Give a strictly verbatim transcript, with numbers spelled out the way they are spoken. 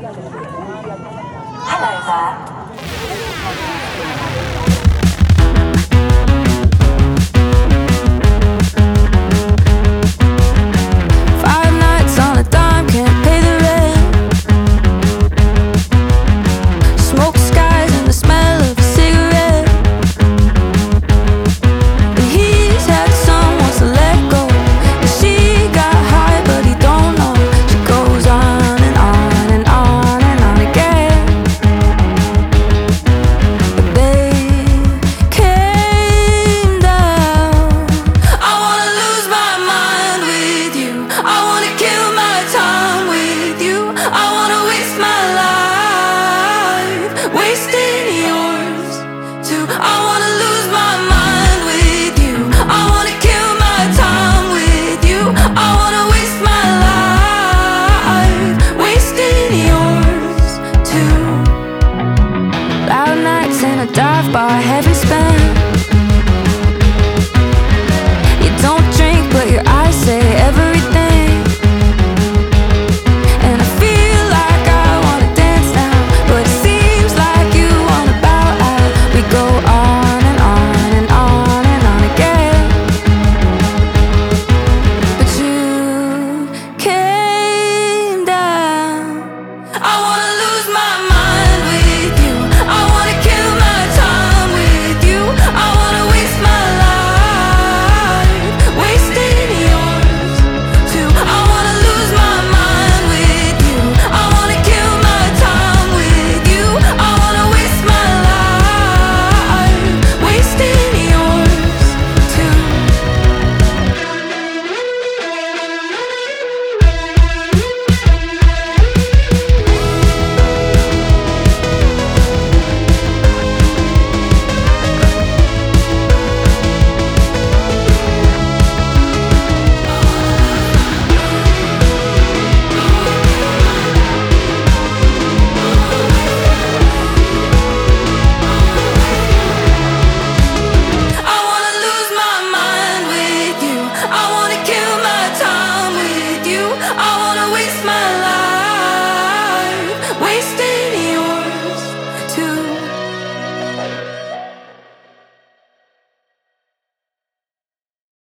Hello there. Five nights on a dime, can't pay the rent. Smoke skies and the smell of a cigarette. And he's had some, wants to let go. And she got high, but he don't know. She goes on and on and on and on again. But they came down. I wanna lose my mind with you. I wanna kill my time with you. I wanna waste my life wasting yours too. I wanna lose my mind with you. I wanna kill my time with you. I wanna waste my life wasting yours too. Loud nights in a dive bar, heavy spell.